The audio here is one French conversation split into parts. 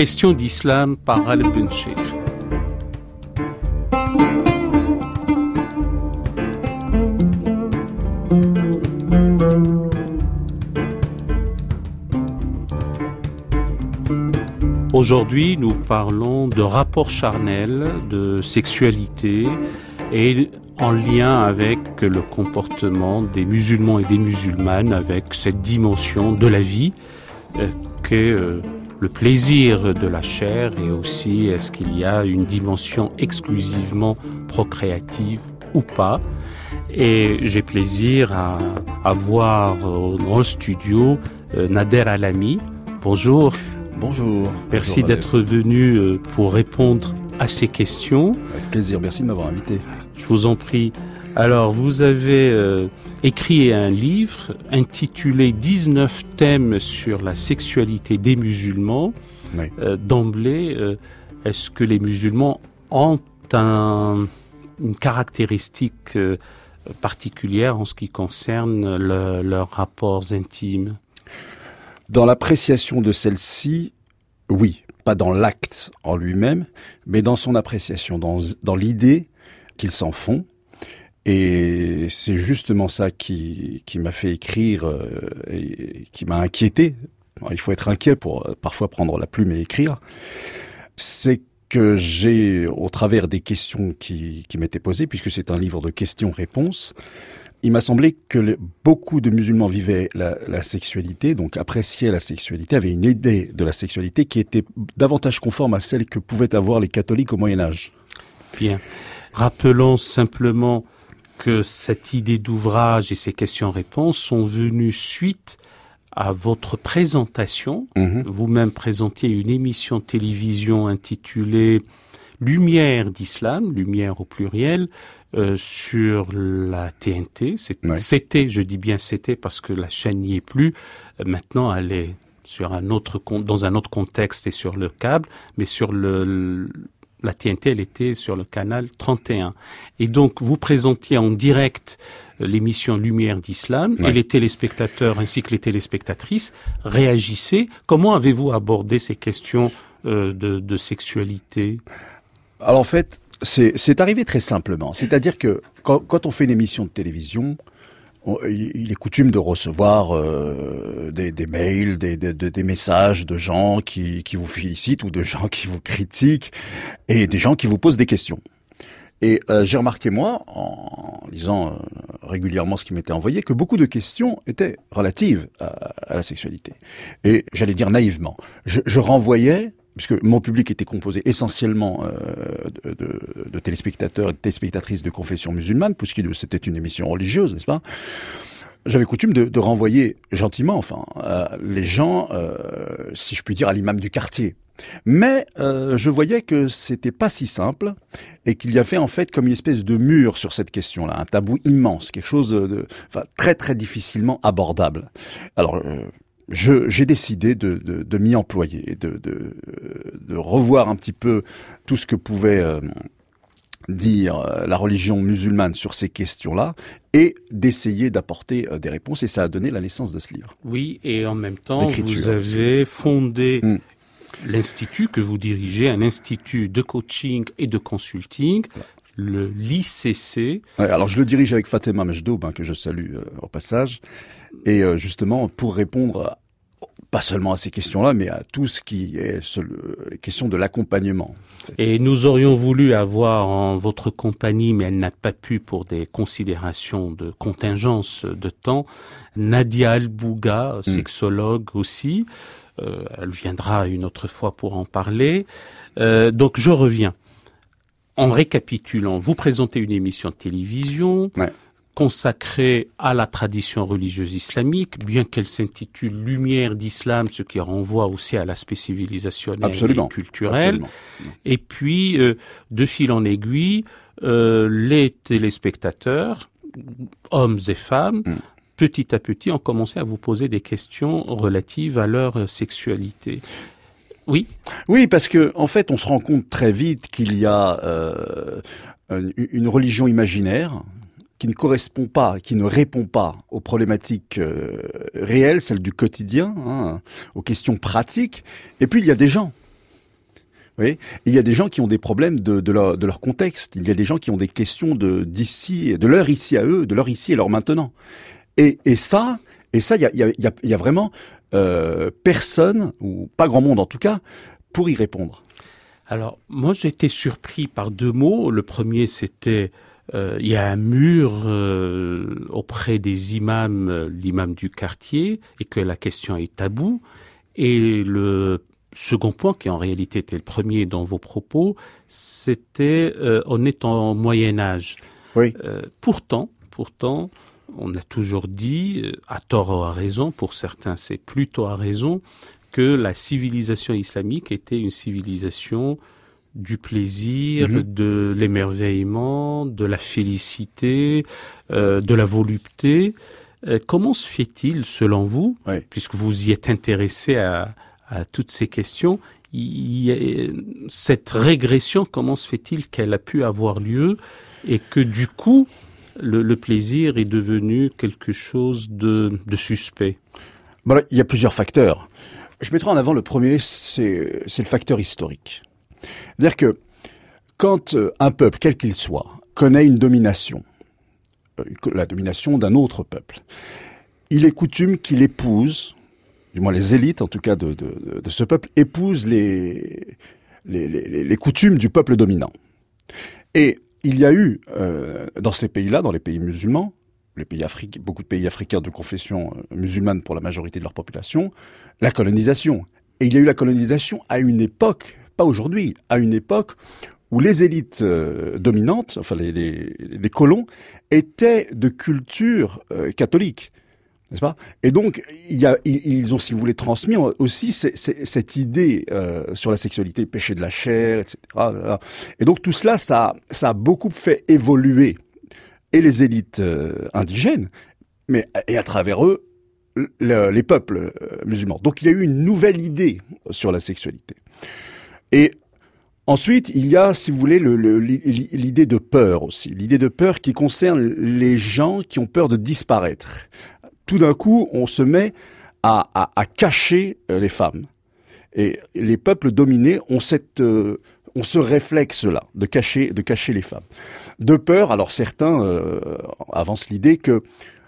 Question d'islam par Ghaleb Bencheikh. Aujourd'hui, nous parlons de rapports charnels, de sexualité et en lien avec le comportement des musulmans et des musulmanes, avec cette dimension de la vie qu'est le plaisir de la chair, et aussi est-ce qu'il y a une dimension exclusivement procréative ou pas. Et j'ai plaisir à voir dans le studio Nader Alami. Bonjour. Bonjour. Merci d'être venu pour répondre à ces questions. Avec plaisir, merci de m'avoir invité. Je vous en prie. Alors, vous avez écrit un livre intitulé 19 thèmes sur la sexualité des musulmans. Oui. D'emblée, est-ce que les musulmans ont une caractéristique particulière en ce qui concerne leurs rapports intimes ? Dans l'appréciation de celle-ci, oui, pas dans l'acte en lui-même, mais dans son appréciation, dans l'idée qu'ils s'en font. Et c'est justement ça qui m'a fait écrire et qui m'a inquiété. Alors, il faut être inquiet pour parfois prendre la plume et écrire. C'est que j'ai, au travers des questions qui m'étaient posées, puisque c'est un livre de questions-réponses, il m'a semblé que beaucoup de musulmans vivaient la sexualité, donc appréciaient la sexualité, avaient une idée de la sexualité qui était davantage conforme à celle que pouvaient avoir les catholiques au Moyen-Âge. Bien. Rappelons simplement que cette idée d'ouvrage et ces questions-réponses sont venues suite à votre présentation. Vous-même présentiez une émission de télévision intitulée Lumière d'Islam, lumière au pluriel, sur la TNT. C'était, je dis bien c'était parce que la chaîne n'y est plus. Maintenant, elle est sur dans un autre contexte et sur le câble, mais sur la TNT, elle était sur le canal 31. Et donc, vous présentiez en direct l'émission Lumière d'Islam, et les téléspectateurs ainsi que les téléspectatrices réagissaient. Comment avez-vous abordé ces questions de sexualité ? Alors en fait, c'est arrivé très simplement. C'est-à-dire que quand on fait une émission de télévision, il est coutume de recevoir des mails, des messages de gens qui vous félicitent ou de gens qui vous critiquent et des gens qui vous posent des questions. Et j'ai remarqué, moi, en lisant régulièrement ce qui m'était envoyé, que beaucoup de questions étaient relatives à la sexualité. Et j'allais dire naïvement. Je renvoyais, puisque mon public était composé essentiellement de téléspectateurs et de téléspectatrices de confession musulmane, puisque c'était une émission religieuse, n'est-ce pas ? J'avais coutume de renvoyer gentiment, les gens, si je puis dire, à l'imam du quartier. Mais je voyais que c'était pas si simple et qu'il y avait en fait comme une espèce de mur sur cette question-là, un tabou immense, quelque chose de très très difficilement abordable. Alors j'ai décidé de m'y employer, de revoir un petit peu tout ce que pouvait dire la religion musulmane sur ces questions-là et d'essayer d'apporter des réponses. Et ça a donné la naissance de ce livre. Oui, et en même temps, vous avez fondé l'institut que vous dirigez, un institut de coaching et de consulting, le l'ICC. Ouais, alors je le dirige avec Fatima Mejdoub, que je salue au passage, et justement pour répondre pas seulement à ces questions-là, mais à tout ce qui est les questions de l'accompagnement. Et nous aurions voulu avoir en votre compagnie, mais elle n'a pas pu pour des considérations de contingence de temps, Nadia Al-Bouga, sexologue aussi. Elle viendra une autre fois pour en parler. Donc je reviens. En récapitulant, vous présentez une émission de télévision consacrée à la tradition religieuse islamique, bien qu'elle s'intitule Lumière d'Islam, ce qui renvoie aussi à l'aspect civilisationnel et culturel. Absolument. Et puis, de fil en aiguille, les téléspectateurs, hommes et femmes, petit à petit, ont commencé à vous poser des questions relatives à leur sexualité. Oui. Oui, parce que en fait, on se rend compte très vite qu'il y a une religion imaginaire qui ne correspond pas, qui ne répond pas aux problématiques réelles, celles du quotidien, aux questions pratiques. Et puis il y a des gens Oui. Il y a des gens qui ont des problèmes de leur contexte. Il y a des gens qui ont des questions de leur ici à eux, de leur ici et leur maintenant. Et ça, il y a vraiment personne, ou pas grand monde en tout cas, pour y répondre. Alors, moi, j'ai été surpris par 2 mots. Le premier, c'était il y a un mur auprès des imams, l'imam du quartier, et que la question est taboue. Et le second point, qui en réalité était le premier dans vos propos, c'était on est en Moyen-Âge. Oui. Pourtant, on a toujours dit, à tort ou à raison, pour certains c'est plutôt à raison, que la civilisation islamique était une civilisation du plaisir, de l'émerveillement, de la félicité, de la volupté. Comment se fait-il, selon vous, puisque vous y êtes intéressé à toutes ces questions, cette régression, comment se fait-il qu'elle a pu avoir lieu et que du coup, le plaisir est devenu quelque chose de suspect? Voilà, il y a plusieurs facteurs. Je mettrai en avant le premier, c'est le facteur historique. C'est-à-dire que quand un peuple, quel qu'il soit, connaît une domination, la domination d'un autre peuple, il est coutume qu'il épouse, du moins les élites en tout cas de ce peuple, épousent les coutumes du peuple dominant. Et il y a eu dans ces pays-là, dans les pays musulmans, beaucoup de pays africains de confession musulmane pour la majorité de leur population, la colonisation. Et il y a eu la colonisation à une époque, pas aujourd'hui, à une époque où les élites dominantes, enfin les colons, étaient de culture catholique, n'est-ce pas? Et donc ils ont, si vous voulez, transmis aussi cette idée sur la sexualité, le péché de la chair, etc. Et donc tout cela, ça a beaucoup fait évoluer et les élites indigènes, et à travers eux, les peuples musulmans. Donc il y a eu une nouvelle idée sur la sexualité. Et ensuite, il y a, si vous voulez, l'idée de peur aussi. L'idée de peur qui concerne les gens qui ont peur de disparaître. Tout d'un coup, on se met à cacher les femmes. Et les peuples dominés ont ce réflexe-là, de cacher les femmes. De peur, alors certains avancent l'idée que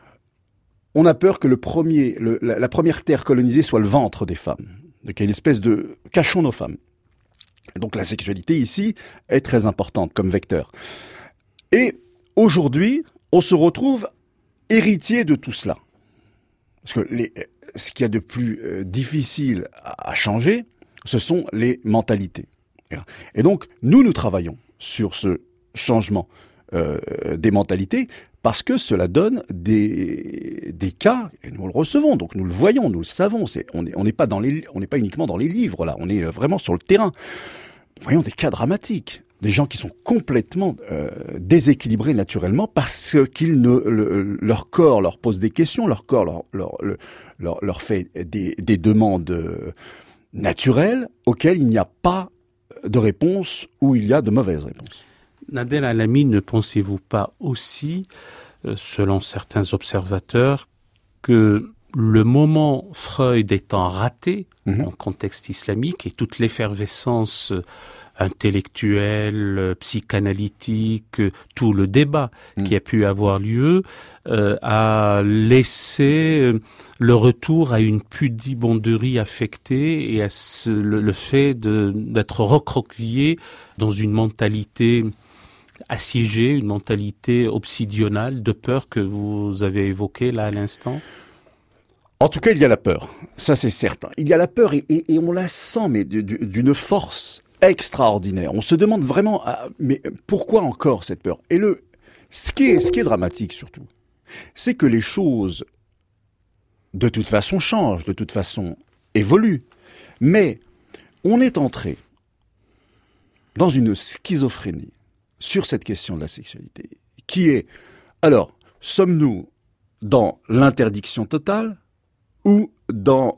on a peur que la première terre colonisée soit le ventre des femmes. Donc il y a une espèce de cachons nos femmes. Donc la sexualité ici est très importante comme vecteur. Et aujourd'hui, on se retrouve héritier de tout cela. Parce que ce qu'il y a de plus difficile à changer, ce sont les mentalités. Et donc, nous travaillons sur ce changement des mentalités parce que cela donne des cas, et nous le recevons, donc nous le voyons, nous le savons. On n'est pas uniquement dans les livres là, on est vraiment sur le terrain. Nous voyons des cas dramatiques, des gens qui sont complètement déséquilibrés naturellement parce qu'ils leur corps leur pose des questions, leur corps leur fait des demandes naturelles auxquelles il n'y a pas de réponse ou il y a de mauvaises réponses. Nadel Al-Amin, ne pensez-vous pas aussi, selon certains observateurs, que le moment Freud étant raté en contexte islamique et toute l'effervescence intellectuelle, psychanalytique, tout le débat qui a pu avoir lieu, a laissé le retour à une pudibonderie affectée et à le fait d'être recroquevillé dans une mentalité assiégée, une mentalité obsidionale de peur que vous avez évoquée là à l'instant? En tout cas, il y a la peur. Ça, c'est certain. Il y a la peur et on la sent, mais d'une force extraordinaire. On se demande vraiment, mais pourquoi encore cette peur? Et ce qui est dramatique surtout, c'est que les choses, de toute façon, changent, de toute façon, évoluent. Mais on est entré dans une schizophrénie sur cette question de la sexualité, qui est, alors, sommes-nous dans l'interdiction totale ou dans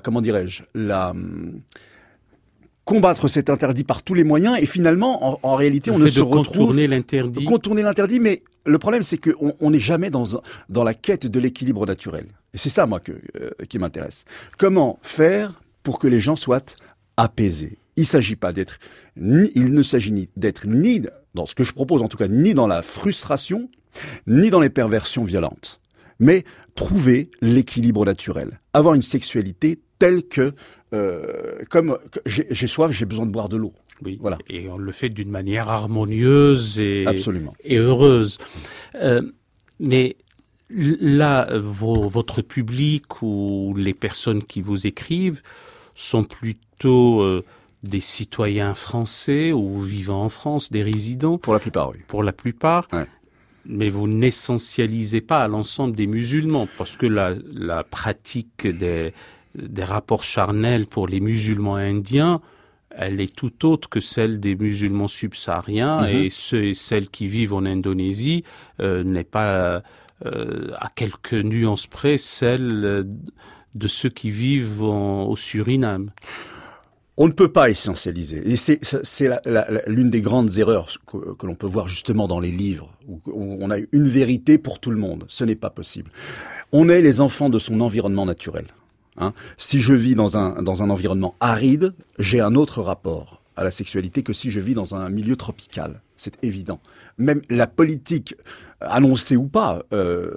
combattre cet interdit par tous les moyens, et finalement, en réalité, on ne se retrouve... Contourner l'interdit, mais le problème, c'est qu'on n'est jamais dans la quête de l'équilibre naturel. Et c'est ça, moi, qui m'intéresse. Comment faire pour que les gens soient apaisés, il ne s'agit d'être ni, dans ce que je propose en tout cas, ni dans la frustration, ni dans les perversions violentes, mais trouver l'équilibre naturel, avoir une sexualité telle que, comme j'ai soif, j'ai besoin de boire de l'eau. Oui, voilà. Et on le fait d'une manière harmonieuse et heureuse. Mais là, votre public ou les personnes qui vous écrivent sont plutôt des citoyens français ou vivant en France, des résidents. Pour la plupart, oui. Pour la plupart. Ouais. Mais vous n'essentialisez pas à l'ensemble des musulmans, parce que la pratique des rapports charnels pour les musulmans indiens, elle est tout autre que celle des musulmans subsahariens, et ceux et celles qui vivent en Indonésie n'est pas à quelques nuances près celle de ceux qui vivent au Suriname. On ne peut pas essentialiser. Et c'est l'une des grandes erreurs que l'on peut voir justement dans les livres, où on a une vérité pour tout le monde. Ce n'est pas possible. On est les enfants de son environnement naturel. Si je vis dans un environnement aride, j'ai un autre rapport à la sexualité que si je vis dans un milieu tropical. C'est évident. Même la politique, annoncée ou pas,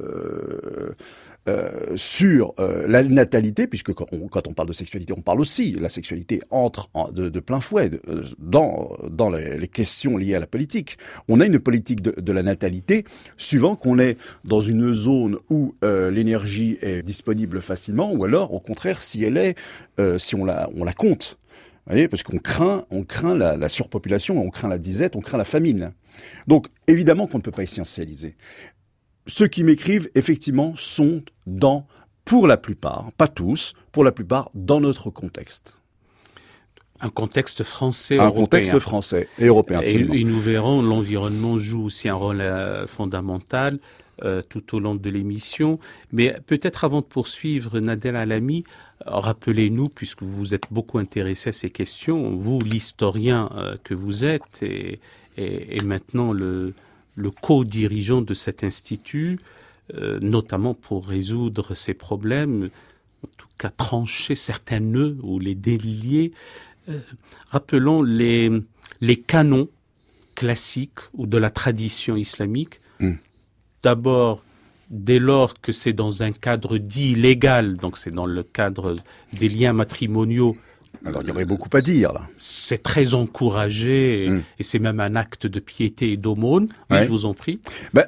sur la natalité, puisque quand on parle de sexualité, on parle aussi, la sexualité entre de plein fouet dans les questions liées à la politique. On a une politique de la natalité, suivant qu'on est dans une zone où l'énergie est disponible facilement, ou alors, au contraire, si elle est, si on la compte. Vous voyez, parce qu'on craint la surpopulation, on craint la disette, on craint la famine. Donc, évidemment qu'on ne peut pas essentialiser. Ceux qui m'écrivent, effectivement, sont pour la plupart, pas tous, pour la plupart, dans notre contexte. Un contexte français, européen. Un contexte français et européen, absolument. Et nous verrons, l'environnement joue aussi un rôle fondamental tout au long de l'émission. Mais peut-être avant de poursuivre, Nadel Alami, rappelez-nous, puisque vous êtes beaucoup intéressé à ces questions, vous, l'historien que vous êtes, et maintenant le co-dirigeant de cet institut, notamment pour résoudre ces problèmes, en tout cas trancher certains nœuds ou les délier. Rappelons les canons classiques ou de la tradition islamique. D'abord, dès lors que c'est dans un cadre dit légal, donc c'est dans le cadre des liens matrimoniaux. Alors il y aurait beaucoup à dire là. C'est très encouragé et c'est même un acte de piété et d'aumône. Oui, je vous en prie.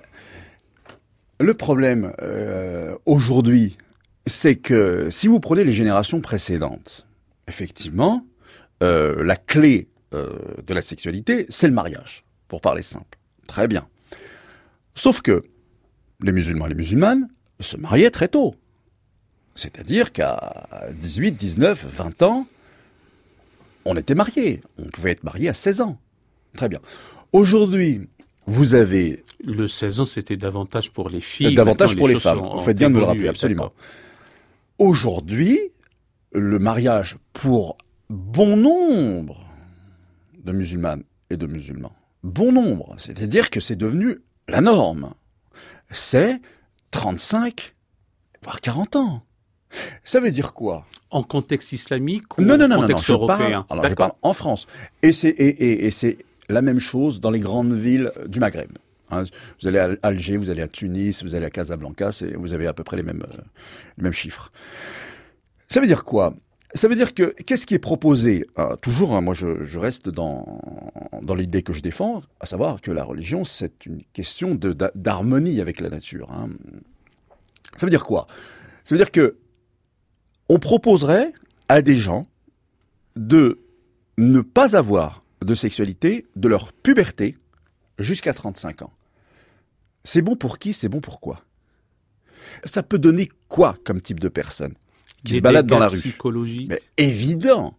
Le problème aujourd'hui, c'est que si vous prenez les générations précédentes, effectivement, la clé de la sexualité, c'est le mariage, pour parler simple. Très bien. Sauf que les musulmans et les musulmanes se mariaient très tôt. C'est-à-dire qu'à 18, 19, 20 ans, on était mariés. On pouvait être marié à 16 ans. Très bien. Aujourd'hui, vous avez... Le 16 ans, c'était davantage pour les filles. Davantage pour les femmes. Vous faites bien de me le rappeler, absolument. Aujourd'hui, le mariage pour bon nombre de musulmanes et de musulmans, bon nombre, c'est-à-dire que c'est devenu la norme, c'est 35, voire 40 ans. Ça veut dire quoi? En contexte islamique ou non, en contexte européen? Je parle en France. Et c'est la même chose dans les grandes villes du Maghreb. Vous allez à Alger, vous allez à Tunis, vous allez à Casablanca, vous avez à peu près les mêmes chiffres. Ça veut dire quoi? Ça veut dire que, qu'est-ce qui est proposé? Toujours, moi je reste dans l'idée que je défends, à savoir que la religion, c'est une question d'harmonie avec la nature. Ça veut dire quoi? Ça veut dire que on proposerait à des gens de ne pas avoir de sexualité de leur puberté jusqu'à 35 ans. C'est bon pour qui? C'est bon pour quoi? Ça peut donner quoi comme type de personne qui se balade dans la rue? Psychologique. Mais évident.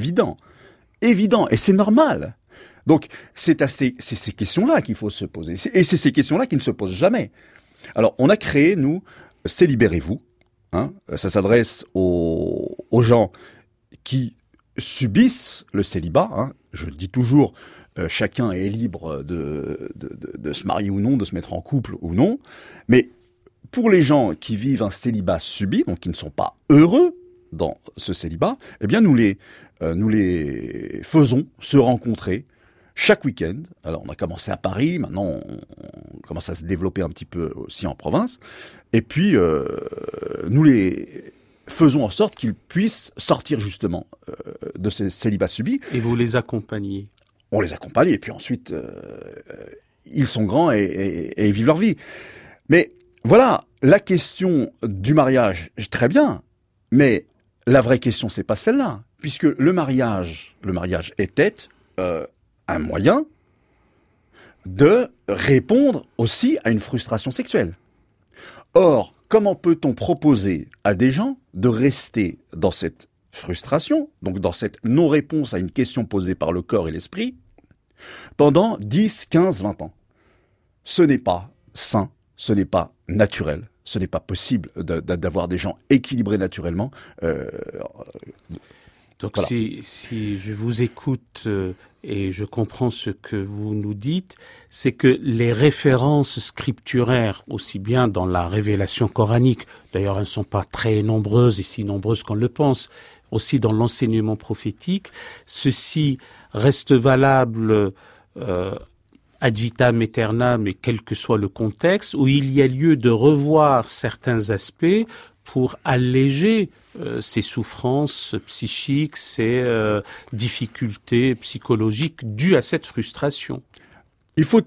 Et c'est normal. Donc, c'est ces questions-là qu'il faut se poser. Et c'est ces questions-là qui ne se posent jamais. Alors, on a créé, nous, C'est Libérez-vous. Ça s'adresse aux gens qui subissent le célibat. Je dis toujours, chacun est libre de se marier ou non, de se mettre en couple ou non. Mais pour les gens qui vivent un célibat subi, donc qui ne sont pas heureux, dans ce célibat, eh bien nous les faisons se rencontrer chaque week-end. Alors on a commencé à Paris, maintenant on commence à se développer un petit peu aussi en province, et puis nous les faisons en sorte qu'ils puissent sortir justement de ces célibats subis. Et vous les accompagnez? On les accompagne, et puis ensuite ils sont grands et ils vivent leur vie. Mais voilà, la question du mariage, très bien, mais la vraie question, c'est pas celle-là, puisque le mariage était un moyen de répondre aussi à une frustration sexuelle. Or, comment peut-on proposer à des gens de rester dans cette frustration, donc dans cette non-réponse à une question posée par le corps et l'esprit, pendant 10, 15, 20 ans? Ce n'est pas sain, ce n'est pas naturel, ce n'est pas possible d'avoir des gens équilibrés naturellement. Donc voilà. si je vous écoute et je comprends ce que vous nous dites, c'est que les références scripturaires, aussi bien dans la révélation coranique, d'ailleurs elles ne sont pas très nombreuses et si nombreuses qu'on le pense, aussi dans l'enseignement prophétique, ceci reste valable ad vitam aeternam, mais quel que soit le contexte, où il y a lieu de revoir certains aspects pour alléger ces souffrances psychiques, ces difficultés psychologiques dues à cette frustration. Il faut...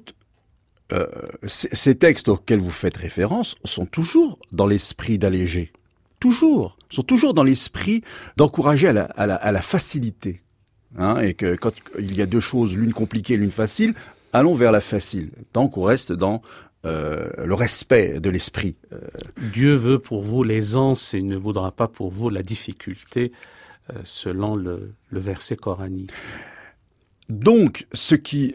ces textes auxquels vous faites référence sont toujours dans l'esprit d'alléger. Toujours. Sont toujours dans l'esprit d'encourager à la facilité. Hein, et que quand il y a deux choses, l'une compliquée et l'une facile, allons vers la facile, tant qu'on reste dans le respect de l'esprit. Dieu veut pour vous l'aisance et ne voudra pas pour vous la difficulté, selon le verset coranique. Donc, ce qui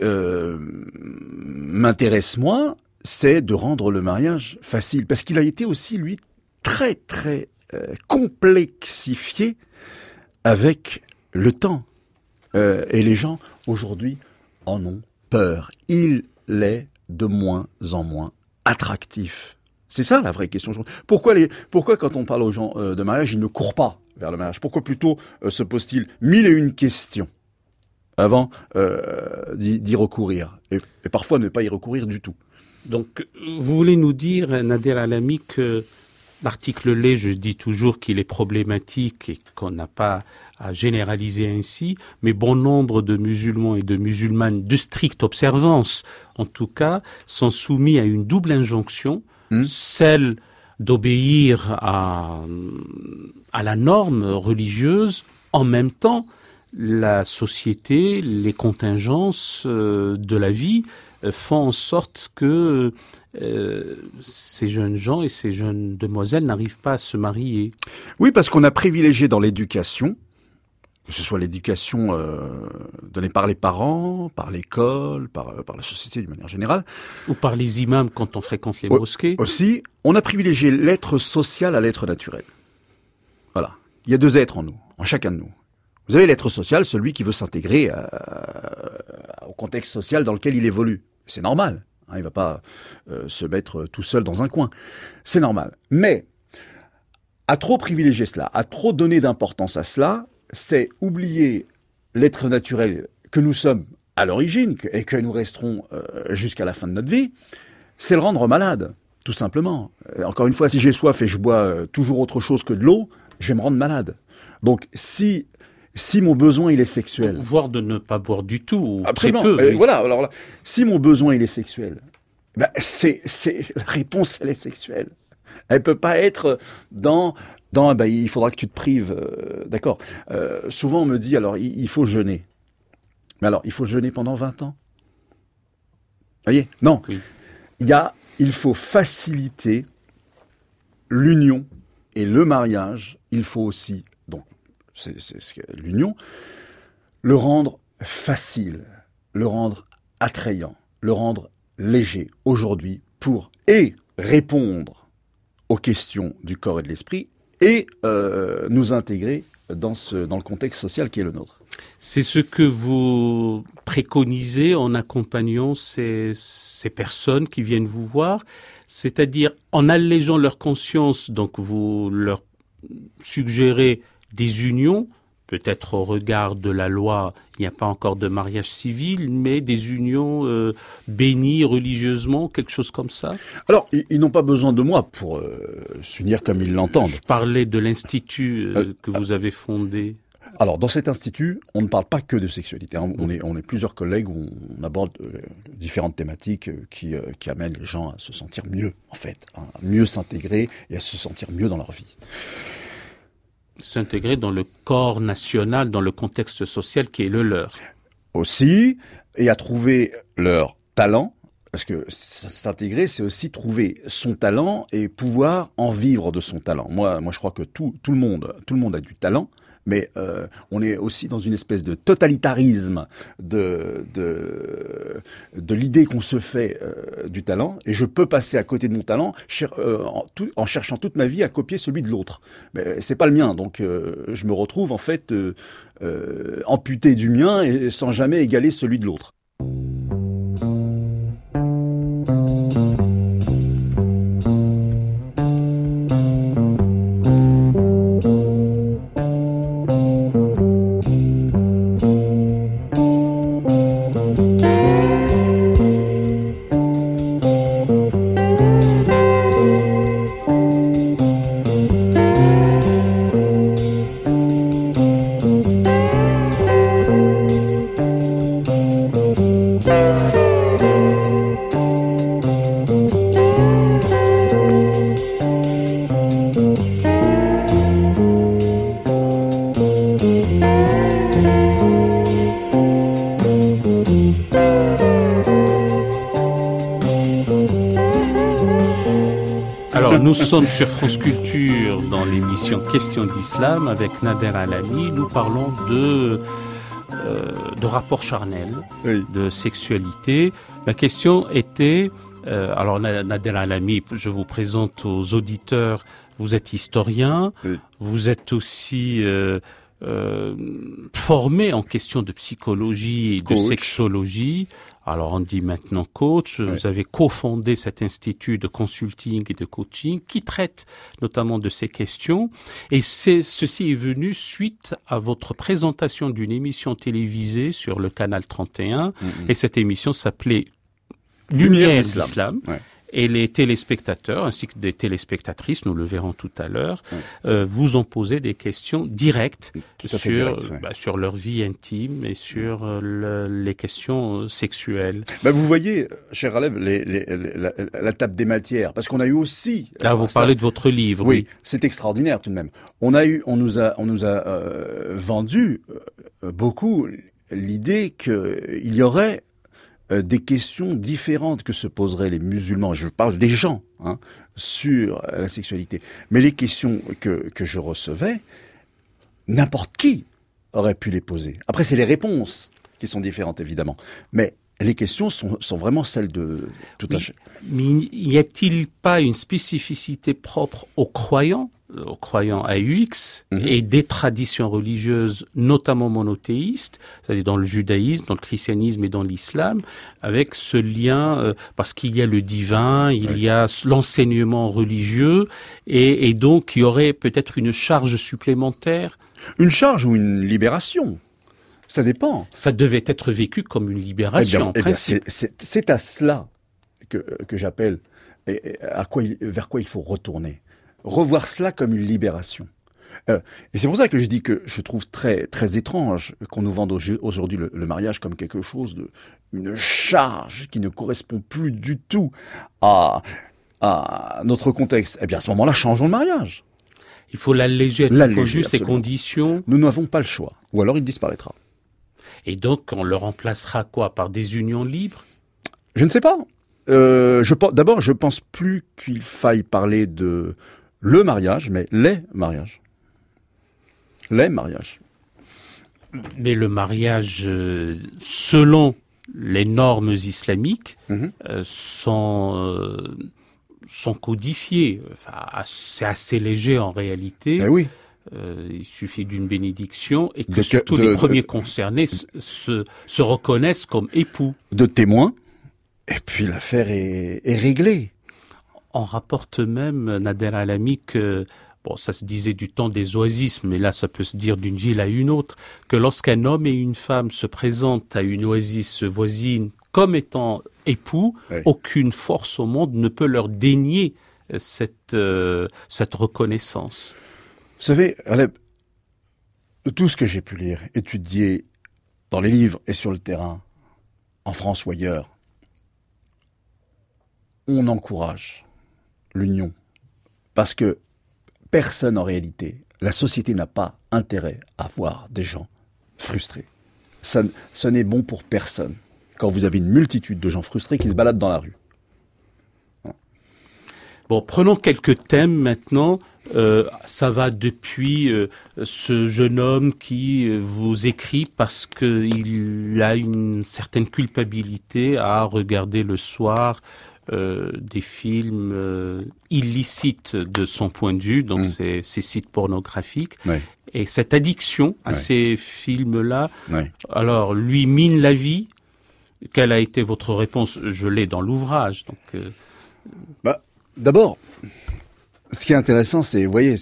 m'intéresse moi, c'est de rendre le mariage facile, parce qu'il a été aussi, lui, très, très complexifié avec le temps. Et les gens, aujourd'hui, en ont peur. Il est de moins en moins attractif. C'est ça la vraie question. Pourquoi quand on parle aux gens de mariage, ils ne courent pas vers le mariage? Pourquoi plutôt se posent-ils 1001 questions avant d'y recourir et parfois ne pas y recourir du tout? Donc, vous voulez nous dire, Nader Alami, que l'article L, je dis toujours qu'il est problématique et qu'on n'a pas à généraliser ainsi, mais bon nombre de musulmans et de musulmanes de stricte observance, en tout cas, sont soumis à une double injonction, celle d'obéir à la norme religieuse, en même temps, la société, les contingences de la vie font en sorte que ces jeunes gens et ces jeunes demoiselles n'arrivent pas à se marier. Oui, parce qu'on a privilégié dans l'éducation, que ce soit l'éducation donnée par les parents, par l'école, par la société d'une manière générale. Ou par les imams quand on fréquente les mosquées. Aussi, on a privilégié l'être social à l'être naturel. Voilà. Il y a deux êtres en nous, en chacun de nous. Vous avez l'être social, celui qui veut s'intégrer au contexte social dans lequel il évolue. C'est normal. Hein, il ne va pas se mettre tout seul dans un coin. C'est normal. Mais à trop privilégier cela, à trop donner d'importance à cela, c'est oublier l'être naturel que nous sommes à l'origine et que nous resterons jusqu'à la fin de notre vie. C'est le rendre malade, tout simplement. Encore une fois, si j'ai soif et je bois toujours autre chose que de l'eau, je vais me rendre malade. Donc, si mon besoin il est sexuel, voire de ne pas boire du tout, absolument. Très peu. Oui. Voilà. Alors là, si mon besoin il est sexuel, ben c'est la réponse elle est sexuelle. Elle peut pas être dans il faudra que tu te prives, d'accord. Souvent on me dit alors il faut jeûner. Mais alors il faut jeûner pendant 20 ans. Vous voyez ? Non. Oui. Il faut faciliter l'union et le mariage. Il faut aussi c'est l'union, le rendre facile, le rendre attrayant, le rendre léger aujourd'hui pour répondre aux questions du corps et de l'esprit et nous intégrer dans le contexte social qui est le nôtre. C'est ce que vous préconisez en accompagnant ces personnes qui viennent vous voir, c'est-à-dire en allégeant leur conscience, donc vous leur suggérez des unions, peut-être au regard de la loi, il n'y a pas encore de mariage civil, mais des unions bénies religieusement, quelque chose comme ça? Alors, ils n'ont pas besoin de moi pour s'unir comme ils l'entendent. Je parlais de l'institut que vous avez fondé. Alors, dans cet institut, on ne parle pas que de sexualité. On est plusieurs collègues où on aborde différentes thématiques qui amènent les gens à se sentir mieux, en fait, à mieux s'intégrer et à se sentir mieux dans leur vie. S'intégrer dans le corps national, dans le contexte social qui est le leur. Aussi, et à trouver leur talent, parce que s'intégrer, c'est aussi trouver son talent et pouvoir en vivre de son talent. Moi, je crois que tout le monde a du talent, mais on est aussi dans une espèce de totalitarisme de l'idée qu'on se fait du talent, et je peux passer à côté de mon talent en cherchant toute ma vie à copier celui de l'autre. Mais c'est pas le mien, donc je me retrouve en fait amputé du mien et sans jamais égaler celui de l'autre. Nous sommes sur France Culture dans l'émission Questions d'Islam avec Nader Alami. Nous parlons de rapports charnels, oui, de sexualité. La question était, alors Nader Alami, je vous présente aux auditeurs, vous êtes historien, oui, vous êtes aussi formé en question de psychologie et de sexologie. Alors on dit maintenant coach, oui, vous avez cofondé cet institut de consulting et de coaching qui traite notamment de ces questions, et ceci est venu suite à votre présentation d'une émission télévisée sur le canal 31, et cette émission s'appelait Lumière d'Islam. Ouais. Et les téléspectateurs, ainsi que des téléspectatrices, nous le verrons tout à l'heure, vous ont posé des questions directes sur leur vie intime et sur les questions sexuelles. Vous voyez, cher Aleb, la table des matières, parce qu'on a eu aussi... Là, vous parlez de votre livre. Oui, c'est extraordinaire tout de même. On nous a vendu beaucoup l'idée qu'il y aurait des questions différentes que se poseraient les musulmans, je parle des gens, sur la sexualité. Mais les questions que je recevais, n'importe qui aurait pu les poser. Après, c'est les réponses qui sont différentes, évidemment. Mais les questions sont vraiment celles de tout un chacun. Mais y a-t-il pas une spécificité propre aux croyants AUX, et des traditions religieuses, notamment monothéistes, c'est-à-dire dans le judaïsme, dans le christianisme et dans l'islam, avec ce lien, parce qu'il y a le divin, il y a l'enseignement religieux, et donc il y aurait peut-être une charge supplémentaire. Une charge ou une libération, ça dépend. Ça devait être vécu comme une libération, en principe. C'est à cela que j'appelle, vers quoi il faut retourner. Revoir cela comme une libération. Et c'est pour ça que je dis que je trouve très très étrange qu'on nous vende aujourd'hui le mariage comme quelque chose une charge qui ne correspond plus du tout à notre contexte. Eh bien, à ce moment-là, changeons le mariage. Il faut l'alléger à tout point de vue, ces conditions. Nous n'avons pas le choix. Ou alors il disparaîtra. Et donc, on le remplacera quoi? Par des unions libres? Je ne sais pas. D'abord, je pense plus qu'il faille parler de le mariage, mais les mariages. Les mariages. Mais le mariage, selon les normes islamiques, sont codifiés. Enfin, c'est assez léger en réalité. Oui. Il suffit d'une bénédiction et que surtout les premiers concernés se reconnaissent comme époux. De témoins. Et puis l'affaire est réglée. On rapporte même, Nader Alami, que bon, ça se disait du temps des oasis, mais là, ça peut se dire d'une ville à une autre, que lorsqu'un homme et une femme se présentent à une oasis voisine comme étant époux, oui. Aucune force au monde ne peut leur dénier cette reconnaissance. Vous savez, Aleb, tout ce que j'ai pu lire, étudier dans les livres et sur le terrain, en France ou ailleurs, on encourage l'union. Parce que personne en réalité, la société n'a pas intérêt à voir des gens frustrés. Ça n'est bon pour personne quand vous avez une multitude de gens frustrés qui se baladent dans la rue. Bon, prenons quelques thèmes maintenant. Ça va depuis ce jeune homme qui vous écrit parce qu'il a une certaine culpabilité à regarder le soir des films illicites de son point de vue, donc ces sites pornographiques. Oui. Et cette addiction à ces films-là, alors lui mine la vie. Quelle a été votre réponse? Je l'ai dans l'ouvrage. Donc, d'abord, ce qui est intéressant, c'est, vous voyez,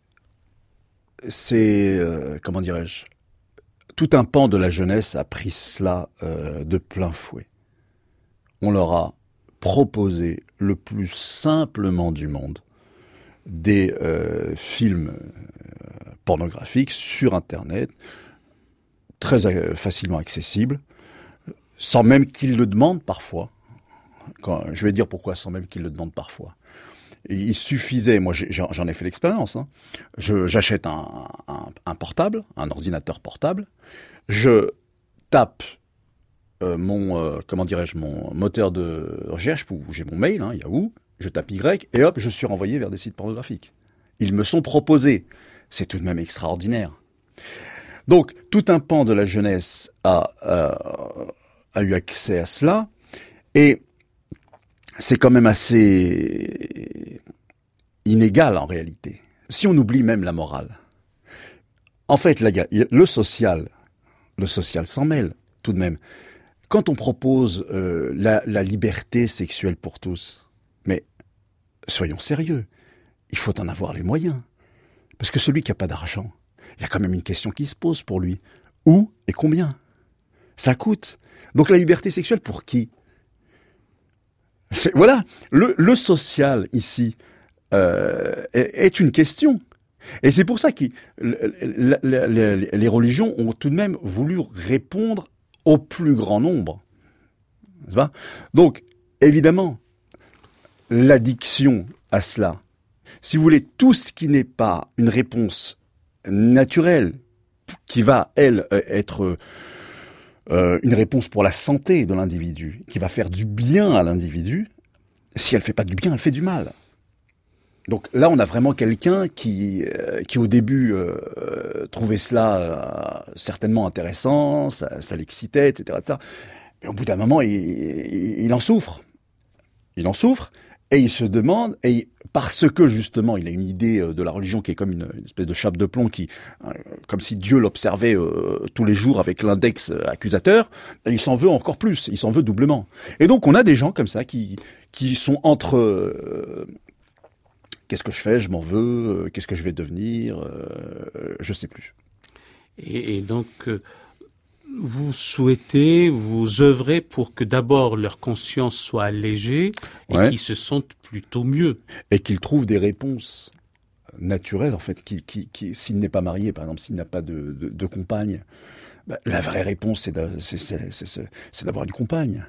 comment dirais-je, tout un pan de la jeunesse a pris cela de plein fouet. On leur a proposé le plus simplement du monde des films pornographiques sur Internet, très facilement accessibles, sans même qu'ils le demandent parfois. Je vais dire pourquoi, sans même qu'ils le demandent parfois. Et il suffisait, moi j'en ai fait l'expérience, hein. J'achète un portable, un ordinateur portable, je tape mon moteur de recherche, où j'ai mon mail, hein, Yahoo, je tape Y, et hop, je suis renvoyé vers des sites pornographiques. Ils me sont proposés. C'est tout de même extraordinaire. Donc, tout un pan de la jeunesse a eu accès à cela, et c'est quand même assez inégal en réalité. Si on oublie même la morale. En fait, là, le social s'en mêle tout de même. Quand on propose la liberté sexuelle pour tous, mais soyons sérieux, il faut en avoir les moyens. Parce que celui qui n'a pas d'argent, il y a quand même une question qui se pose pour lui. Où et combien? Ça coûte. Donc la liberté sexuelle pour qui? Voilà, le social ici est une question. Et c'est pour ça que les religions ont tout de même voulu répondre au plus grand nombre. N'est-ce pas? Donc, évidemment, l'addiction à cela, si vous voulez, tout ce qui n'est pas une réponse naturelle, qui va, elle, être une réponse pour la santé de l'individu, qui va faire du bien à l'individu, si elle fait pas du bien, elle fait du mal. Donc là, on a vraiment quelqu'un qui au début trouvait cela certainement intéressant, ça l'excitait, etc., etc. Mais au bout d'un moment, il en souffre. Il en souffre, et il se demande, et parce que justement, il a une idée de la religion qui est comme une espèce de chape de plomb, comme si Dieu l'observait tous les jours avec l'index accusateur, et il s'en veut encore plus, il s'en veut doublement. Et donc, on a des gens comme ça qui sont entre qu'est-ce que je fais, je m'en veux, qu'est-ce que je vais devenir, je sais plus. Et donc, vous œuvrez pour que d'abord leur conscience soit allégée et qu'ils se sentent plutôt mieux. Et qu'ils trouvent des réponses naturelles, en fait, s'il n'est pas marié, par exemple, s'il n'a pas de compagne, la vraie réponse, c'est d'avoir une compagne.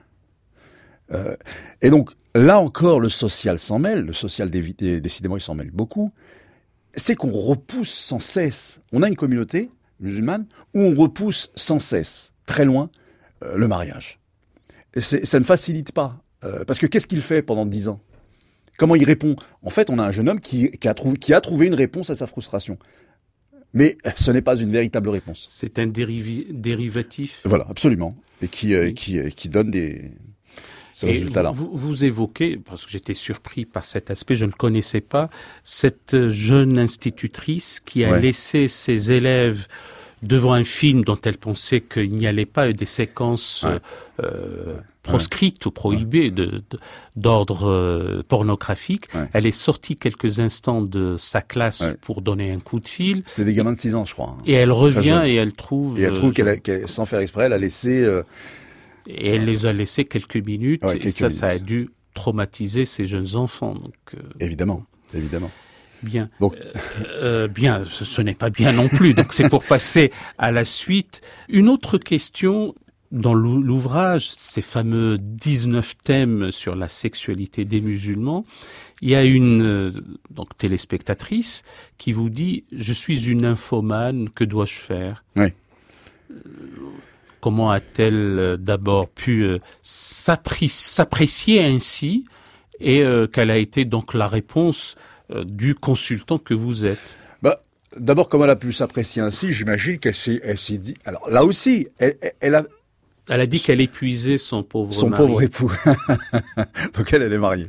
Et donc, là encore, le social s'en mêle, le social décidément il s'en mêle beaucoup, c'est qu'on repousse sans cesse, on a une communauté musulmane où on repousse sans cesse, très loin, le mariage. Et ça ne facilite pas, parce que qu'est-ce qu'il fait pendant 10 ans? Comment il répond? En fait, on a un jeune homme qui a trouvé une réponse à sa frustration. Mais ce n'est pas une véritable réponse. C'est un dérivatif. Voilà, absolument. Et qui donne ce résultat-là. Vous évoquez, parce que j'étais surpris par cet aspect, je ne connaissais pas, cette jeune institutrice qui a laissé ses élèves devant un film dont elle pensait qu'il n'y allait pas des séquences proscrites ou prohibées d'ordre pornographique. Elle est sortie quelques instants de sa classe pour donner un coup de fil. C'est des gamins de 6 ans, je crois. Et elle revient et elle trouve... Et elle trouve qu'elle, sans faire exprès, elle a laissé... Et elle les a laissés quelques minutes. Ça a dû traumatiser ces jeunes enfants. Donc, évidemment. Bien. Donc, bien, ce n'est pas bien non plus. Donc, c'est pour passer à la suite. Une autre question dans l'ouvrage, ces fameux 19 thèmes sur la sexualité des musulmans. Il y a une donc téléspectatrice qui vous dit « Je suis une nymphomane, que dois-je faire ?» Oui. Comment a-t-elle d'abord pu s'apprécier ainsi et quelle a été donc la réponse du consultant que vous êtes? D'abord, comme elle a pu s'apprécier ainsi, j'imagine qu'elle s'est dit... Alors là aussi, elle a dit qu'elle épuisait son pauvre mari. Pauvre époux. Donc elle est mariée.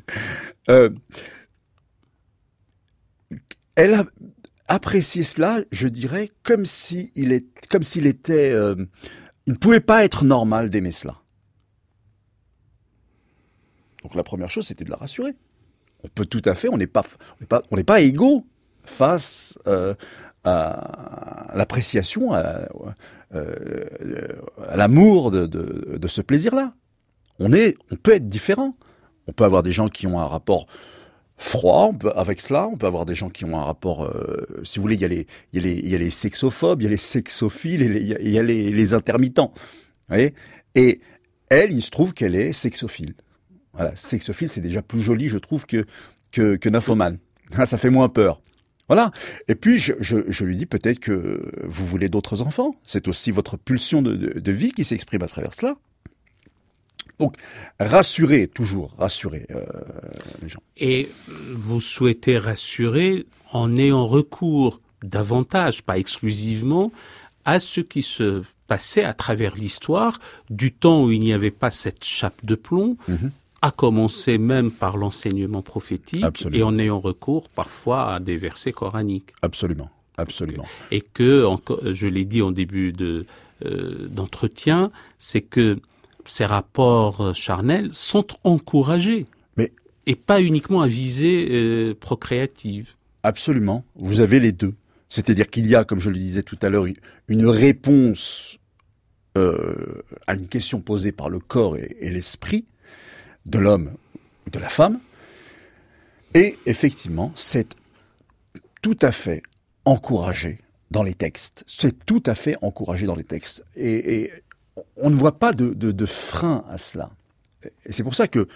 Elle a apprécié cela, je dirais, comme s'il était... il ne pouvait pas être normal d'aimer cela. Donc la première chose, c'était de la rassurer. On peut tout à fait, on n'est pas égaux face à l'appréciation, à l'amour de ce plaisir-là. On peut être différent. On peut avoir des gens qui ont un rapport froid avec cela. On peut avoir des gens qui ont un rapport, si vous voulez, il y a les sexophobes, il y a les sexophiles, il y a les intermittents. Vous voyez ? Et elle, il se trouve qu'elle est sexophile. Voilà, sexophile, c'est déjà plus joli, je trouve, que nymphomane. Ça fait moins peur. Voilà. Et puis, je lui dis peut-être que vous voulez d'autres enfants. C'est aussi votre pulsion de vie qui s'exprime à travers cela. Donc, toujours rassurer les gens. Et vous souhaitez rassurer en ayant recours davantage, pas exclusivement, à ce qui se passait à travers l'histoire, du temps où il n'y avait pas cette chape de plomb, à commencer même par l'enseignement prophétique. Absolument. Et en ayant recours parfois à des versets coraniques. Absolument. Et que, je l'ai dit en début d'entretien, c'est que ces rapports charnels sont encouragés. Et pas uniquement à visée procréative. Absolument. Vous avez les deux. C'est-à-dire qu'il y a, comme je le disais tout à l'heure, une réponse à une question posée par le corps et l'esprit de l'homme ou de la femme. Et effectivement, c'est tout à fait encouragé dans les textes. C'est tout à fait encouragé dans les textes. Et on ne voit pas de frein à cela. Et c'est pour ça que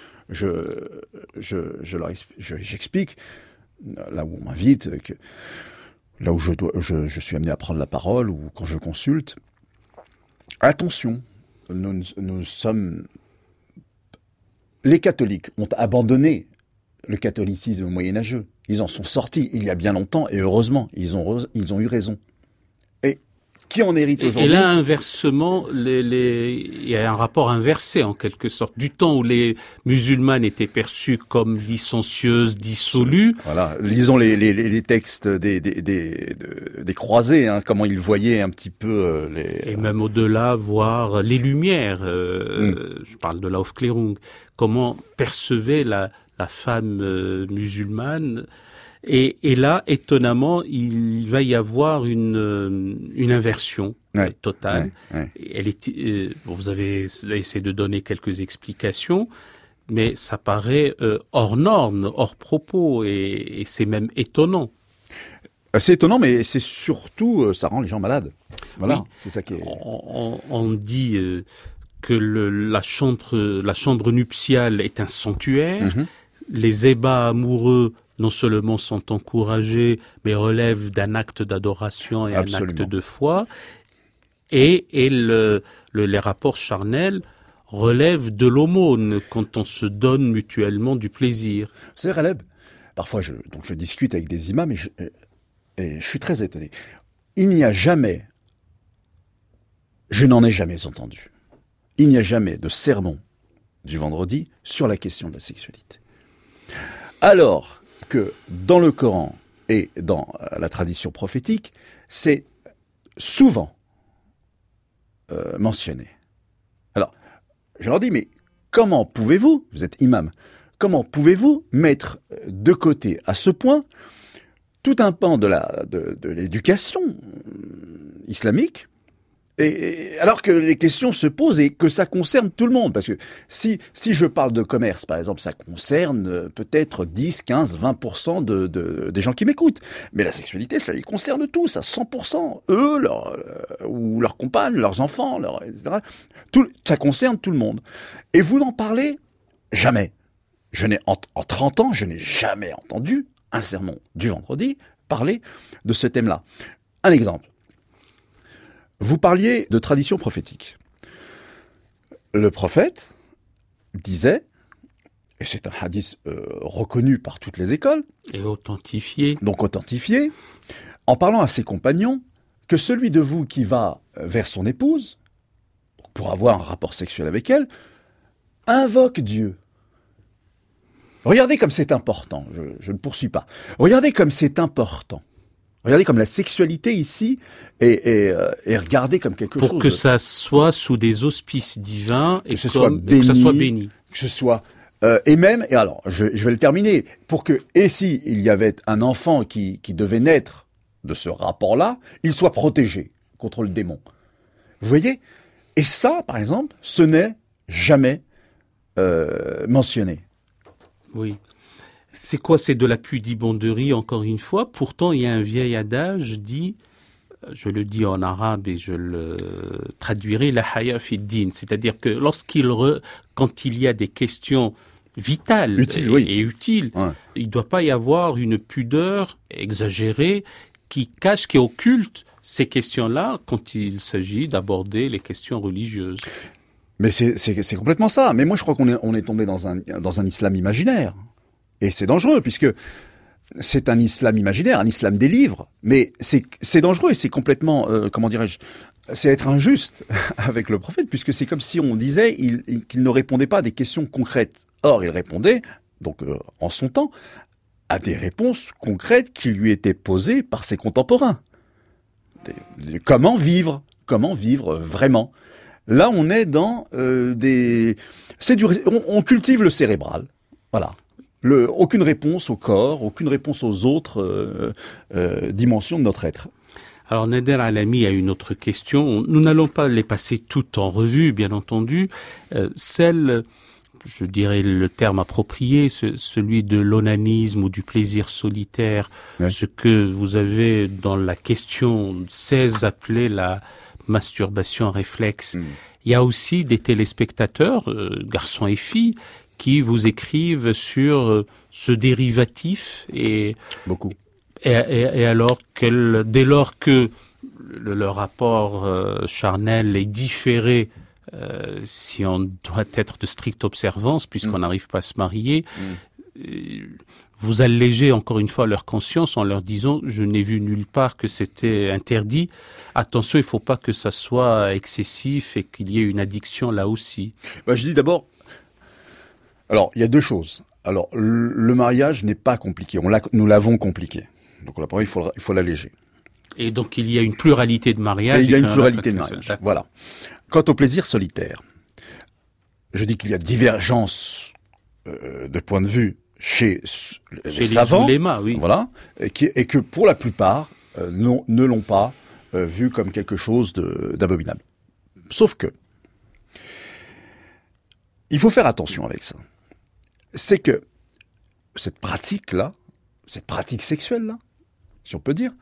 j'explique, là où on m'invite, là où je suis amené à prendre la parole ou quand je consulte, attention, nous sommes... Les catholiques ont abandonné le catholicisme moyenâgeux. Ils en sont sortis il y a bien longtemps et heureusement, ils ont eu raison. Et qui en hérite aujourd'hui ? Et là, inversement, il y a un rapport inversé en quelque sorte. Du temps où les musulmanes étaient perçus comme licencieuses, dissolues. Voilà, lisons les textes des croisés, comment ils voyaient un petit peu Et même au-delà, voir les Lumières. Je parle de l'Aufklärung. Comment percevait la femme musulmane. Et là, étonnamment, il va y avoir une inversion totale. Vous avez essayé de donner quelques explications, mais ça paraît hors norme, hors propos, et c'est même étonnant. C'est étonnant, mais c'est surtout, ça rend les gens malades. Voilà, c'est ça qui est... On dit que la chambre nuptiale est un sanctuaire. Les ébats amoureux non seulement sont encouragés, mais relèvent d'un acte d'adoration et un acte de foi. Et les rapports charnels relèvent de l'aumône quand on se donne mutuellement du plaisir. C'est Raleb. Parfois, je discute avec des imams et je suis très étonné. Je n'en ai jamais entendu. Il n'y a jamais de sermon du vendredi sur la question de la sexualité. Alors que dans le Coran et dans la tradition prophétique, c'est souvent mentionnés. Alors, je leur dis, mais comment pouvez-vous, vous êtes imam, comment pouvez-vous mettre de côté à ce point tout un pan de l'éducation islamique, et alors que les questions se posent et que ça concerne tout le monde? Parce que si je parle de commerce, par exemple, ça concerne peut-être 10, 15, 20% des gens qui m'écoutent. Mais la sexualité, ça les concerne tous, à 100%. Eux, ou leurs compagnes, leurs enfants, etc. Ça concerne tout le monde. Et vous n'en parlez jamais. En 30 ans, je n'ai jamais entendu un sermon du vendredi parler de ce thème-là. Un exemple. Vous parliez de tradition prophétique. Le prophète disait, et c'est un hadith reconnu par toutes les écoles, et authentifié, en parlant à ses compagnons, que celui de vous qui va vers son épouse, pour avoir un rapport sexuel avec elle, invoque Dieu. Regardez comme c'est important, je ne poursuis pas. Regardez comme c'est important. Regardez comme la sexualité ici est regardée comme quelque chose... Pour que ça soit sous des auspices divins et que ça soit béni. Que ce soit... et alors, je vais le terminer, et si il y avait un enfant qui devait naître de ce rapport-là, il soit protégé contre le démon. Vous voyez? Et ça, par exemple, ce n'est jamais mentionné. Oui. C'est quoi? C'est de la pudibonderie, encore une fois. Pourtant, il y a un vieil adage dit, je le dis en arabe et je le traduirai, la haya fi din. C'est-à-dire que quand il y a des questions vitales et utiles, ouais, il ne doit pas y avoir une pudeur exagérée qui occulte ces questions-là quand il s'agit d'aborder les questions religieuses. Mais c'est complètement ça. Mais moi, je crois qu'on est tombé dans un islam imaginaire. Et c'est dangereux, puisque c'est un islam imaginaire, un islam des livres. Mais c'est dangereux et c'est complètement, comment dirais-je, c'est être injuste avec le prophète, puisque c'est comme si on disait qu'il ne répondait pas à des questions concrètes. Or, il répondait, donc en son temps, à des réponses concrètes qui lui étaient posées par ses contemporains. Comment vivre vraiment. Là, on est dans on cultive le cérébral. Voilà. Aucune réponse au corps, aucune réponse aux autres dimensions de notre être. Alors Nader Alami a une autre question. Nous n'allons pas les passer toutes en revue, bien entendu. Celle, je dirais le terme approprié, celui de l'onanisme ou du plaisir solitaire, oui, ce que vous avez dans la question 16 appelé la masturbation réflexe. Il y a aussi des téléspectateurs, garçons et filles, qui vous écrivent sur ce dérivatif et beaucoup. Et alors dès lors que le rapport charnel est différé, si on doit être de stricte observance, puisqu'on n'arrive pas à se marier, vous allégez encore une fois leur conscience en leur disant « je n'ai vu nulle part que c'était interdit, attention, il ne faut pas que ça soit excessif et qu'il y ait une addiction là aussi ». Je dis d'abord, alors il y a deux choses. Alors le mariage n'est pas compliqué, nous l'avons compliqué. Donc là, il faut l'alléger. Et donc il y a une pluralité de mariages. Il y a une pluralité de mariages, voilà. Quant au plaisir solitaire, je dis qu'il y a divergence de point de vue chez les savants, ulémas, oui. Voilà, et que pour la plupart ne l'ont pas vu comme quelque chose d'abominable. Sauf que il faut faire attention avec ça. C'est que cette pratique-là, cette pratique sexuelle-là, si on peut dire,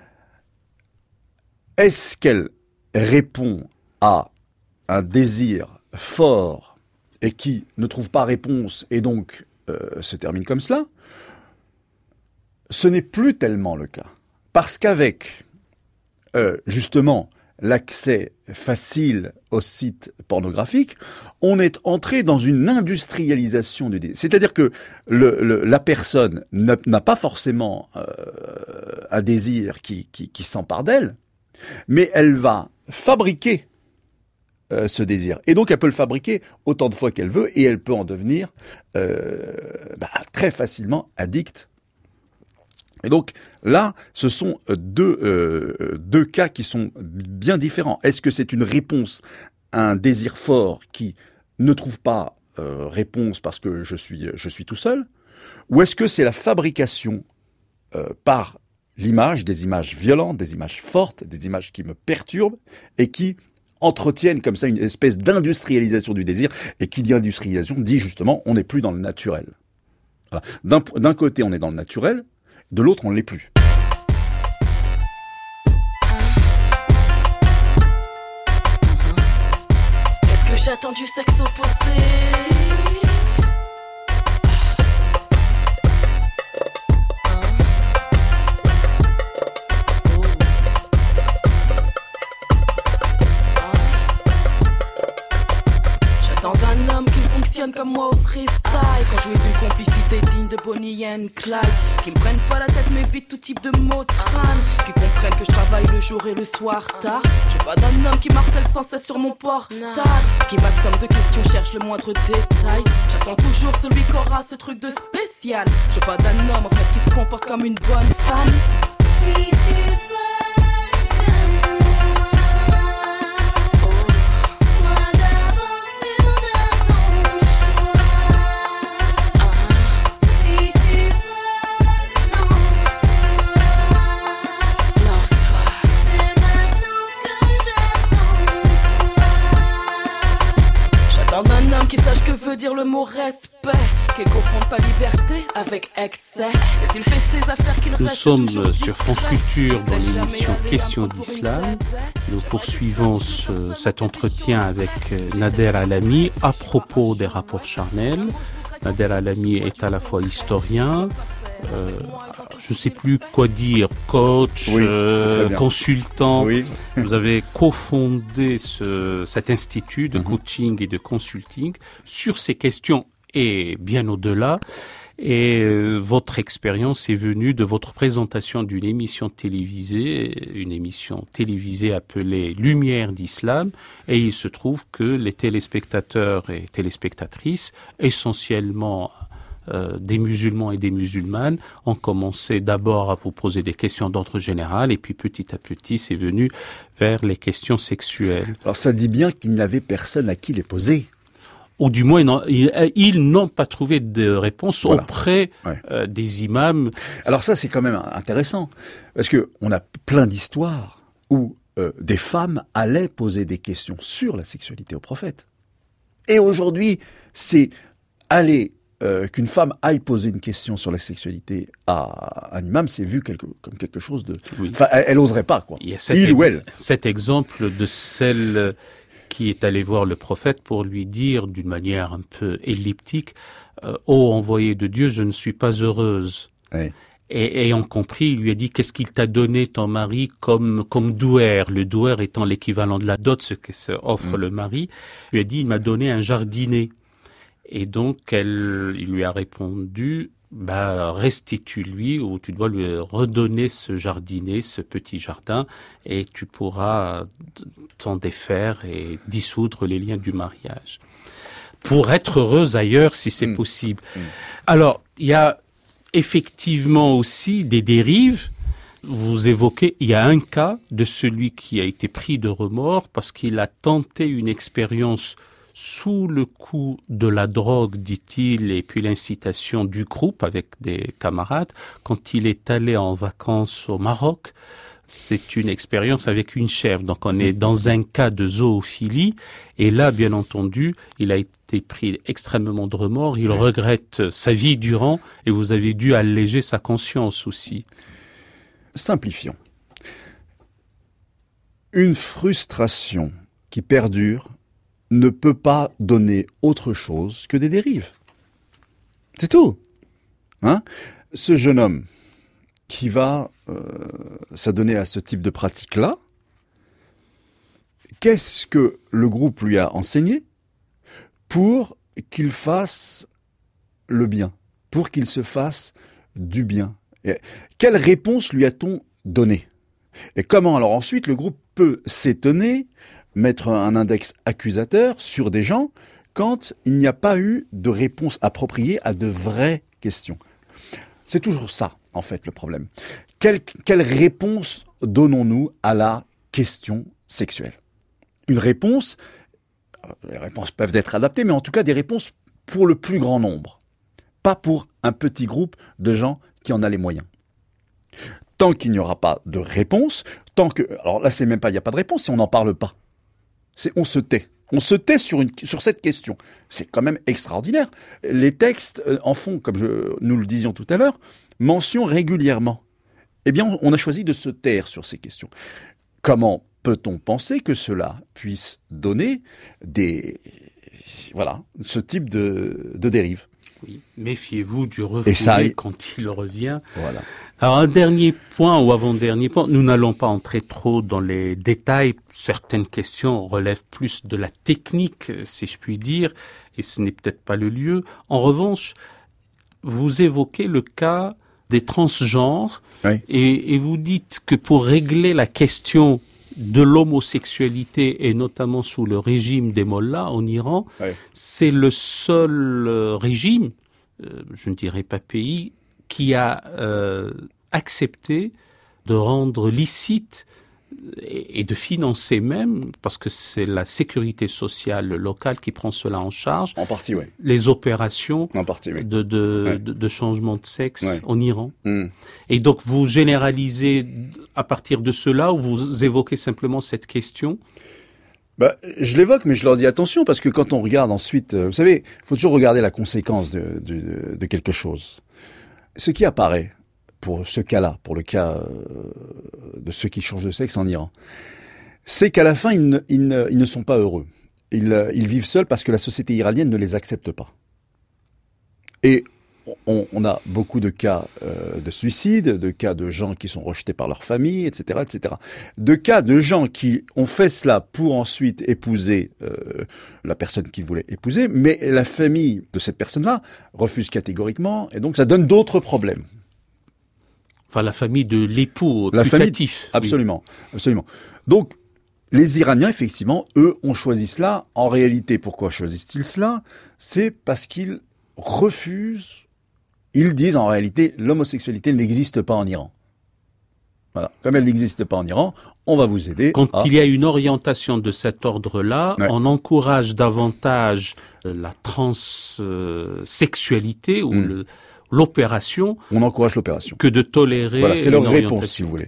est-ce qu'elle répond à un désir fort et qui ne trouve pas réponse et donc se termine comme cela? Ce n'est plus tellement le cas. Parce qu'avec, justement, l'accès facile aux sites pornographiques, on est entré dans une industrialisation du désir. C'est-à-dire que la personne n'a pas forcément un désir qui s'empare d'elle, mais elle va fabriquer ce désir. Et donc, elle peut le fabriquer autant de fois qu'elle veut et elle peut en devenir très facilement addict Et donc là, ce sont deux cas qui sont bien différents. Est-ce que c'est une réponse à un désir fort qui ne trouve pas réponse parce que je suis tout seul, ou est-ce que c'est la fabrication par l'image, des images violentes, des images fortes, des images qui me perturbent et qui entretiennent comme ça une espèce d'industrialisation du désir, et qui dit industrialisation dit justement on n'est plus dans le naturel. Voilà. D'un côté on est dans le naturel, de l'autre, on ne l'est plus. Qu'est-ce que j'attends du sexe opposé? J'attends d'un homme qui fonctionne comme moi au freestyle. Quand je vis une complicité digne de Bonnie and Clyde, qui me prennent pas la tête mais vite tout type de mots de crâne, qui comprennent que je travaille le jour et le soir tard. J'ai pas d'un homme qui marcelle sans cesse sur mon portable, qui m'assomme de questions, cherche le moindre détail. J'attends toujours celui qui aura ce truc de spécial. J'ai pas d'un homme en fait qui se comporte comme une bonne femme. Si tu dire le mot respect, qu'il confonde pas liberté avec excès. Et s'il fait ses affaires qu'il Nous reste sommes toujours sur France Culture dans l'émission Questions d'Islam. Nous poursuivons cet entretien avec Nader Alami à propos des rapports charnels. Nader Alami est à la fois historien, je ne sais plus quoi dire, coach, consultant. Oui. Vous avez cofondé cet institut de coaching et de consulting sur ces questions et bien au-delà. Et votre expérience est venue de votre présentation d'une émission télévisée appelée Lumière d'Islam. Et il se trouve que les téléspectateurs et téléspectatrices, essentiellement des musulmans et des musulmanes, ont commencé d'abord à vous poser des questions d'ordre général, et puis petit à petit c'est venu vers les questions sexuelles. Alors ça dit bien qu'il n'y avait personne à qui les poser. Ou du moins, ils n'ont pas trouvé de réponse auprès des imams. Alors ça, c'est quand même intéressant, parce que on a plein d'histoires où des femmes allaient poser des questions sur la sexualité au prophète. Et aujourd'hui, c'est qu'une femme aille poser une question sur la sexualité à un imam, c'est vu comme quelque chose de... Oui. Enfin, elle n'oserait pas, quoi. Il y a cet exemple de celle qui est allée voir le prophète pour lui dire d'une manière un peu elliptique, ô envoyé de Dieu, je ne suis pas heureuse. Oui. Et ayant compris, il lui a dit, qu'est-ce qu'il t'a donné ton mari comme douer, le douer étant l'équivalent de la dot, ce que se offre le mari. Il lui a dit, il m'a donné un jardinet. Et donc, il lui a répondu, restitue-lui, ou tu dois lui redonner ce jardinet, ce petit jardin, et tu pourras t'en défaire et dissoudre les liens du mariage. Pour être heureuse ailleurs, si c'est possible. Alors, il y a effectivement aussi des dérives. Vous évoquez, il y a un cas de celui qui a été pris de remords parce qu'il a tenté une expérience sous le coup de la drogue, dit-il, et puis l'incitation du groupe avec des camarades, quand il est allé en vacances au Maroc. C'est une expérience avec une chèvre. Donc on est dans un cas de zoophilie. Et là, bien entendu, il a été pris extrêmement de remords. Il regrette sa vie durant et vous avez dû alléger sa conscience aussi. Simplifions. Une frustration qui perdure ne peut pas donner autre chose que des dérives. C'est tout. Ce jeune homme qui va s'adonner à ce type de pratique-là, qu'est-ce que le groupe lui a enseigné pour qu'il fasse le bien, pour qu'il se fasse du bien? Et quelle réponse lui a-t-on donnée? Et comment alors ensuite le groupe peut s'étonner, mettre un index accusateur sur des gens quand il n'y a pas eu de réponse appropriée à de vraies questions? C'est toujours ça. en fait, le problème. Quelle réponse donnons-nous à la question sexuelle? Une réponse, les réponses peuvent être adaptées, mais en tout cas des réponses pour le plus grand nombre. Pas pour un petit groupe de gens qui en a les moyens. Tant qu'il n'y aura pas de réponse, alors là c'est même pas, il n'y a pas de réponse, c'est on n'en parle pas. On se tait. On se tait sur cette question. C'est quand même extraordinaire. Les textes en font, comme nous le disions tout à l'heure, mention régulièrement. Eh bien, on a choisi de se taire sur ces questions. Comment peut-on penser que cela puisse donner ce type de dérive? Oui, méfiez-vous du refoulé quand il revient. Voilà. Alors un dernier point ou avant-dernier point, nous n'allons pas entrer trop dans les détails. Certaines questions relèvent plus de la technique, si je puis dire, et ce n'est peut-être pas le lieu. En revanche, vous évoquez le cas des transgenres, oui. et vous dites que pour régler la question de l'homosexualité, et notamment sous le régime des mollahs en Iran, oui. C'est le seul régime, je ne dirais pas pays, qui a accepté de rendre licite et de financer même, parce que c'est la sécurité sociale locale qui prend cela en charge, en partie, oui. les opérations en partie, oui. de changement de sexe en Iran. Mm. Et donc vous généralisez à partir de cela, ou vous évoquez simplement cette question? Je l'évoque, mais je leur dis attention, parce que quand on regarde ensuite, vous savez, il faut toujours regarder la conséquence de quelque chose. Ce qui apparaît pour ce cas-là, pour le cas de ceux qui changent de sexe en Iran, c'est qu'à la fin, ils ne sont pas heureux. Ils vivent seuls parce que la société iranienne ne les accepte pas. Et on a beaucoup de cas de suicide, de cas de gens qui sont rejetés par leur famille, etc., etc. De cas de gens qui ont fait cela pour ensuite épouser la personne qu'ils voulaient épouser, mais la famille de cette personne-là refuse catégoriquement, et donc ça donne d'autres problèmes. Enfin, la famille de l'époux putatif. Absolument, oui. Absolument. Donc, les Iraniens, effectivement, eux, ont choisi cela. En réalité, pourquoi choisissent-ils cela? C'est parce qu'ils refusent. Ils disent, en réalité, l'homosexualité n'existe pas en Iran. Voilà. Comme elle n'existe pas en Iran, on va vous aider. Quand il y a une orientation de cet ordre-là, on encourage davantage la transsexualité ou l'opération. On encourage l'opération. Que de tolérer. Voilà, c'est leur réponse, si vous voulez.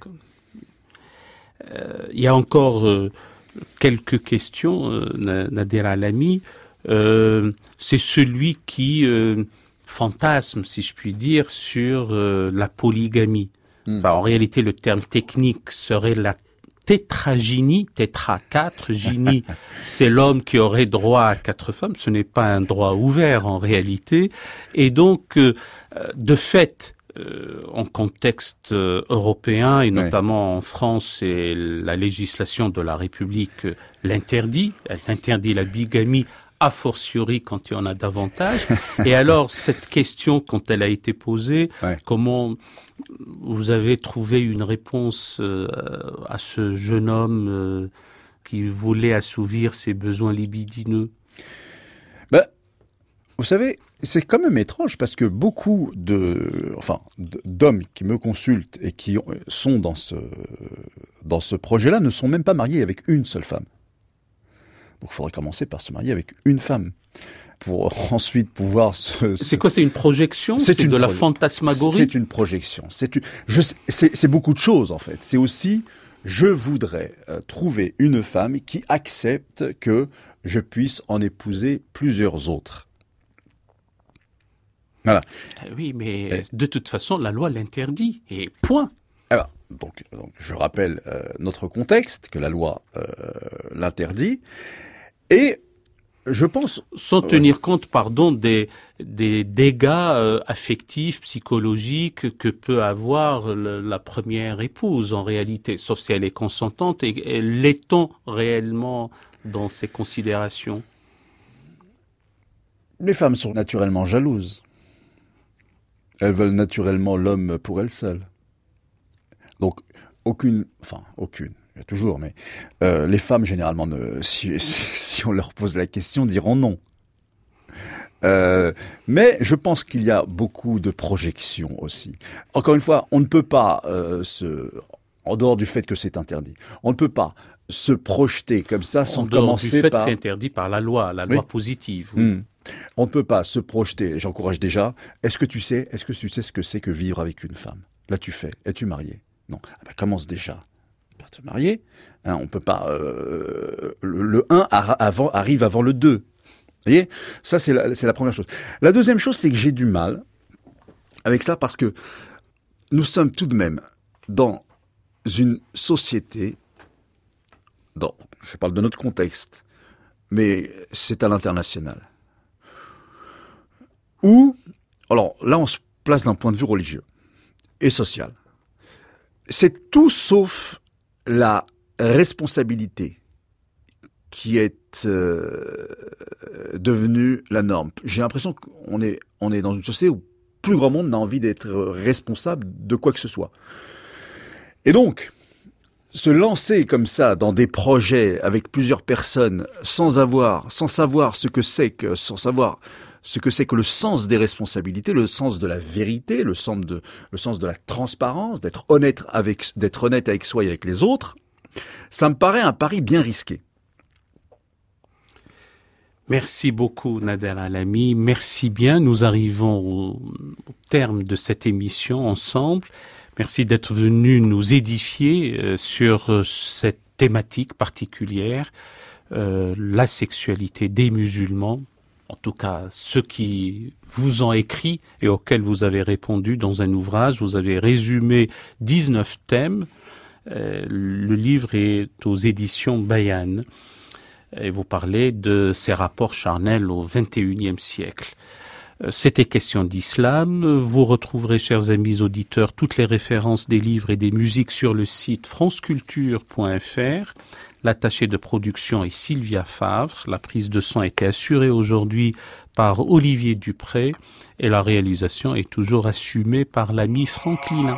Il y a encore quelques questions, Nader Alami. C'est celui qui fantasme, si je puis dire, sur la polygamie. Enfin, en réalité, le terme technique serait la tétragynie, tétra 4, gynie, c'est l'homme qui aurait droit à 4 femmes. Ce n'est pas un droit ouvert en réalité. Et donc, de fait, en contexte européen et notamment en France, et la législation de la République l'interdit. Elle interdit la bigamie, a fortiori quand il y en a davantage. Et alors, cette question, quand elle a été posée, comment vous avez trouvé une réponse à ce jeune homme qui voulait assouvir ses besoins libidineux? Vous savez, c'est quand même étrange parce que beaucoup d'hommes qui me consultent et qui sont dans ce projet-là ne sont même pas mariés avec une seule femme. Donc il faudrait commencer par se marier avec une femme pour ensuite pouvoir C'est quoi, c'est une projection? C'est de la fantasmagorie? C'est une projection. C'est beaucoup de choses en fait. C'est aussi, je voudrais trouver une femme qui accepte que je puisse en épouser plusieurs autres. Voilà. Oui, mais de toute façon, la loi l'interdit. Et point. Alors, donc je rappelle notre contexte, que la loi l'interdit. Et je pense... Sans tenir compte, des dégâts affectifs, psychologiques que peut avoir la première épouse en réalité, sauf si elle est consentante. Et l'est-on réellement dans ces considérations? Les femmes sont naturellement jalouses. Elles veulent naturellement l'homme pour elles seules. Donc, aucune, il y a toujours, mais les femmes, généralement, si on leur pose la question, diront non. Mais je pense qu'il y a beaucoup de projections aussi. Encore une fois, on ne peut pas en dehors du fait que c'est interdit, on ne peut pas se projeter comme ça sans commencer par... du fait que c'est interdit par la loi positive. Oui. On ne peut pas se projeter, j'encourage déjà, est-ce que tu sais ce que c'est que vivre avec une femme? Là tu fais, es-tu marié? Non. Commence déjà par te marier. Hein, on peut pas... le 1 arrive avant le 2. Vous voyez? Ça c'est la première chose. La deuxième chose, c'est que j'ai du mal avec ça parce que nous sommes tout de même dans une société, je parle de notre contexte, mais c'est à l'international, où, alors là on se place d'un point de vue religieux et social, c'est tout sauf la responsabilité qui est devenue la norme. J'ai l'impression qu'on est dans une société où plus grand monde n'a envie d'être responsable de quoi que ce soit. Et donc, se lancer comme ça dans des projets avec plusieurs personnes sans savoir ce que c'est que le sens des responsabilités, le sens de la vérité, le sens de la transparence, d'être honnête avec soi et avec les autres, ça me paraît un pari bien risqué. Merci beaucoup Nader Alami, merci bien, nous arrivons au terme de cette émission ensemble. Merci d'être venu nous édifier sur cette thématique particulière, la sexualité des musulmans, en tout cas ceux qui vous ont écrit et auxquels vous avez répondu dans un ouvrage. Vous avez résumé 19 thèmes. Le livre est aux éditions Bayan et vous parlez de ces rapports charnels au XXIe siècle. C'était Question d'Islam. Vous retrouverez, chers amis auditeurs, toutes les références des livres et des musiques sur le site franceculture.fr. L'attachée de production est Sylvia Favre. La prise de son a été assurée aujourd'hui par Olivier Dupré et la réalisation est toujours assumée par l'ami Franklin.